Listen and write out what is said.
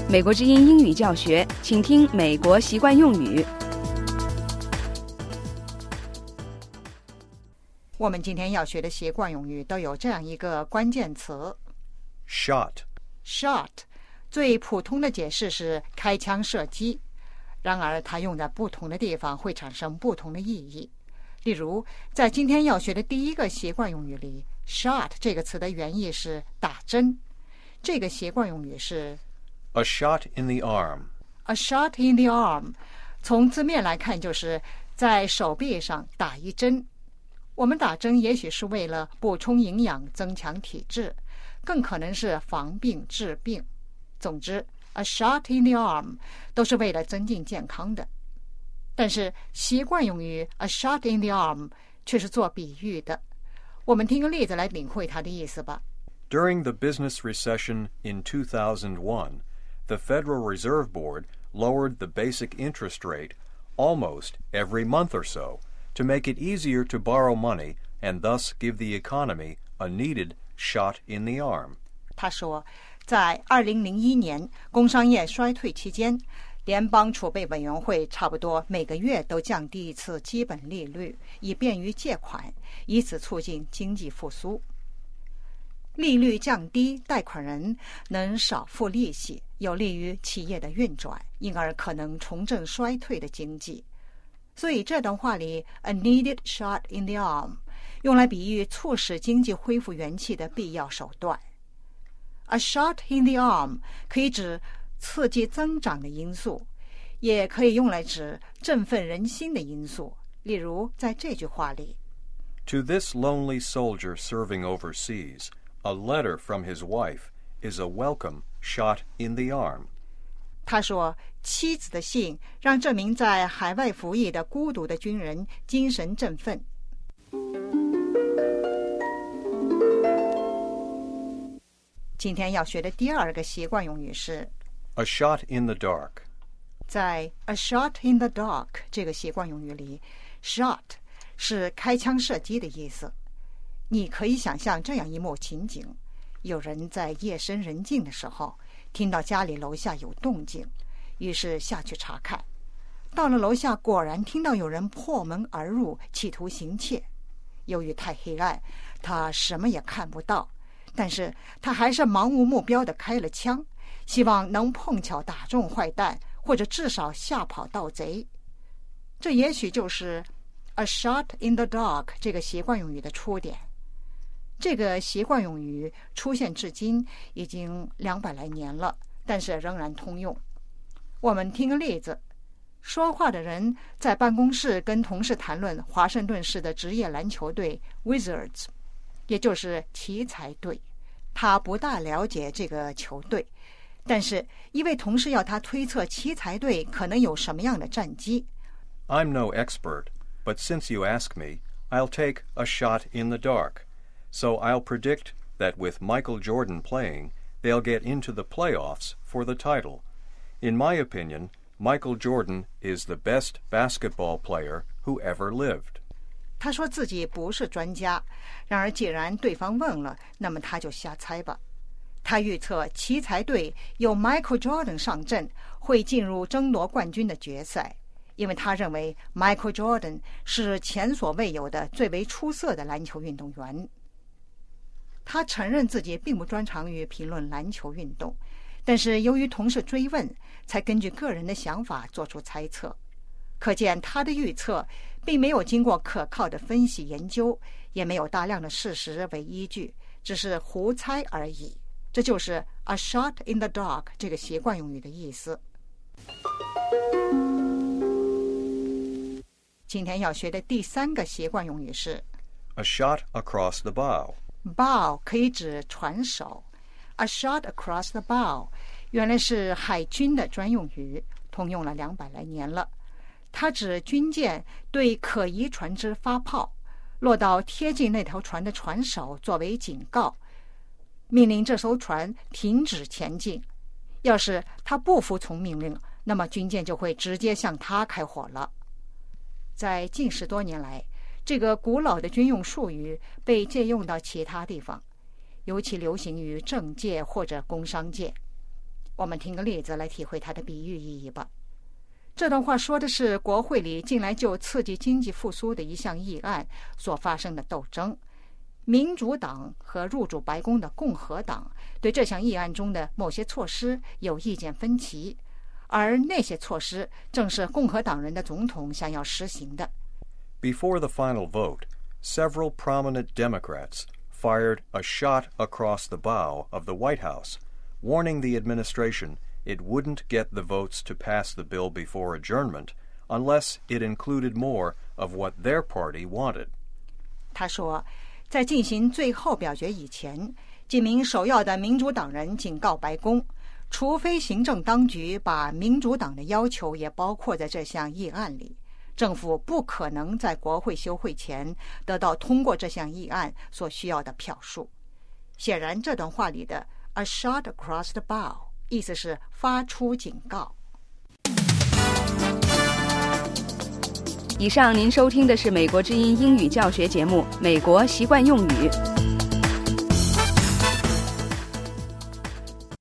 美国之音英语教学，请听美国习惯用语。 我们今天要学的习惯用语都有这样一个关键词 Shot。 最普通的解释是开枪射击，然而它用在不同的地方会产生不同的意义。例如在今天要学的第一个习惯用语里， shot 这个词的原意是打针，这个习惯用语是 A shot in the arm. A shot in the arm， 从字面来看就是在手臂上打一针。我们打针也许是为了补充营养、增强体质，更可能是防病治病。总之 A shot in the arm 都是为了增进健康的。但是习惯用语 A shot in the arm 却是做比喻的。我们听个例子来领会它的意思吧。 During the business recession in 2001, the Federal Reserve Board lowered the basic interest rate almost every month or so to make it easier to borrow money and thus give the economy a needed shot in the arm. 他说，在2001年工商业衰退期间，联邦储备委员会差不多每个月都降低一次基本利率，以便于借款，以此促进经济复苏。利率降低，贷款人能少付利息，有利于企业的运转，因而可能重振衰退的经济。所以这段话里 a needed shot in the arm 用来比喻促使经济恢复元气的必要手段。A shot in the arm 可以指刺激增长的因素，也可以用来指振奋人心的因素。例如在这句话里 To this lonely soldier serving overseas, a letter from his wife is a welcome shot in the arm. 他说，妻子的信让这名在海外服役的孤独的军人精神振奋。今天要学的第二个习惯用语是 A shot in the dark. 在 A shot in the dark 这个习惯用语里， shot 是开枪射击的意思。你可以想象这样一幕情景，有人在夜深人静的时候听到家里楼下有动静，于是下去查看。到了楼下，果然听到有人破门而入，企图行窃。由于太黑暗，他什么也看不到，但是他还是盲无目标地开了枪，希望能碰巧打中坏蛋，或者至少吓跑盗贼。这也许就是 A shot in the dark 这个习惯用语的出点。这个习惯用语出现至今已经200来年了，但是仍然通用。我们听个例子，说话的人在办公室跟同事谈论华盛顿市的职业篮球队 Wizards， 也就是奇才队。他不大了解这个球队，但是一位同事要他推测奇才队可能有什么样的战绩。 I'm no expert, but since you ask me, I'll take a shot in the dark.So I'll predict that with Michael Jordan playing, they'll get into the playoffs for the title. In my opinion, Michael Jordan is the best basketball player who ever lived. 他说自己不是专家，然而既然对方问了，那么他就瞎猜吧。他预测奇才队有 Michael Jordan 上阵，会进入争夺冠军的决赛，因为他认为 Michael Jordan 是前所未有的最为出色的篮球运动员。他承认自己并不专长于评论篮球运动，但是由于同事追问，才根据个人的想法做出猜测。可见他的预测并没有经过可靠的分析研究，也没有大量的事实为依据，只是胡猜而已。这就是 A shot in the dark 这个习惯用语的意思。今天要学的第3个习惯用语是 A shot across the bow.bow 可以指船首。 A shot across the bow 原来是海军的专用语，通用了200来年了。它指军舰对可疑船只发炮，落到贴近那条船的船首作为警告，命令这艘船停止前进。要是它不服从命令，那么军舰就会直接向它开火了。在近10多年来，这个古老的军用术语被借用到其他地方，尤其流行于政界或者工商界。 我们听个例子来体会它的比喻意义吧。这段话说的是国会里近来就刺激经济复苏的一项议案所发生的斗争。民主党和入主白宫的共和党对这项议案中的某些措施有意见分歧，而那些措施正是共和党人的总统想要实行的。 Before the final vote, several prominent Democrats fired a shot across the bow of the White House, warning the administration it wouldn't get the votes to pass the bill before adjournment unless it included more of what their party wanted. 他说，在进行最后表决以前，几名首要的民主党人警告白宫，除非行政当局把民主党的要求也包括在这项议案里，政府不可能在国会休会前得到通过这项议案所需要的票数。显然，这段话里的 "a shot across the bow" 意思是发出警告。 以上您收听的是美国之音英语教学节目《美国习惯用语》。